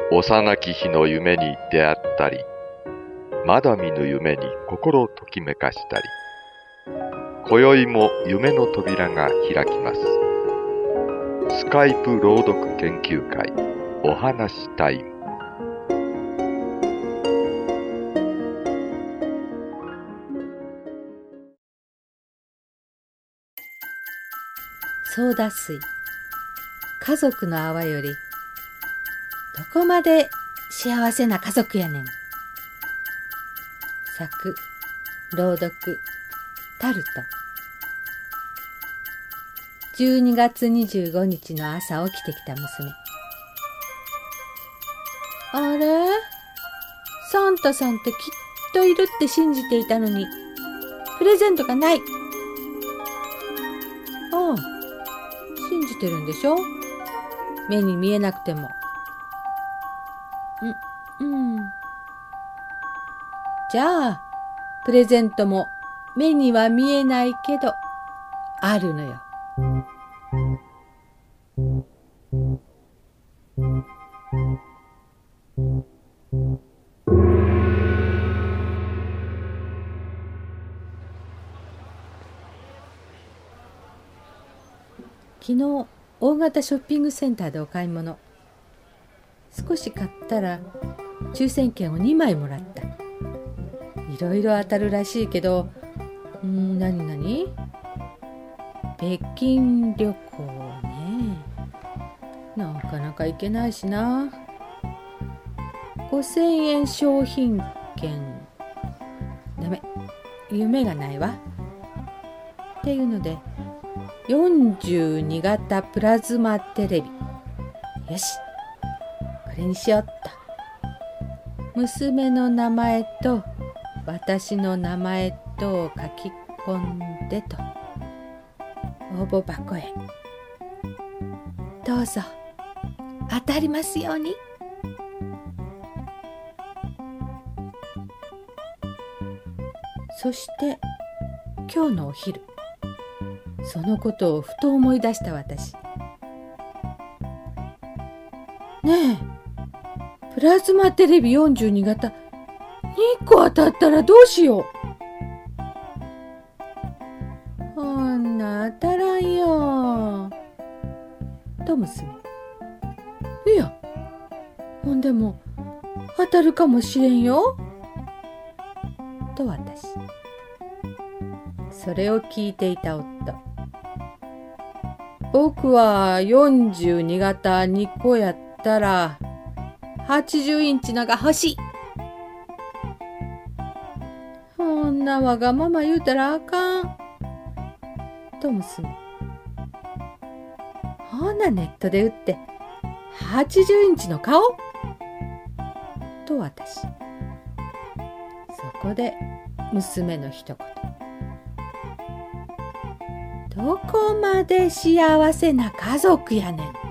幼き日の夢に出会ったり、まだ見ぬ夢に心をときめかしたり、今宵も夢の扉が開きます。スカイプ朗読研究会お話タイム。 ソーダ水、家族の泡より、どこまで幸せな家族やねん。作、朗読、タルト。12月25日の朝起きてきた娘。あれ？サンタさんってきっといるって信じていたのに、プレゼントがない。ああ、信じてるんでしょ？目に見えなくても。じゃあ、プレゼントも目には見えないけど、あるのよ。昨日、大型ショッピングセンターでお買い物。少し買ったら、抽選券を2枚もらった。いろいろ当たるらしいけど、何？北京旅行ね。なかなか行けないしな。5000円商品券。ダメ。夢がないわ。っていうので、42型プラズマテレビ。よし。これにしよっと。娘の名前と私の名前とを書き込んでと。応募箱へ。どうぞ当たりますように。そして今日のお昼、そのことをふと思い出した私。ねえ、プラズマテレビ42型2個当たったらどうしよう。こんな当たらんよ。と娘。いや、ほんでも当たるかもしれんよ。と私。それを聞いていた夫。僕は42型2個やったら80インチのが欲しい。そんなわがまま言うたらあかん。と娘。ほなネットで売って80インチの買おう。と私。そこで娘の一言。どこまで幸せな家族やねん。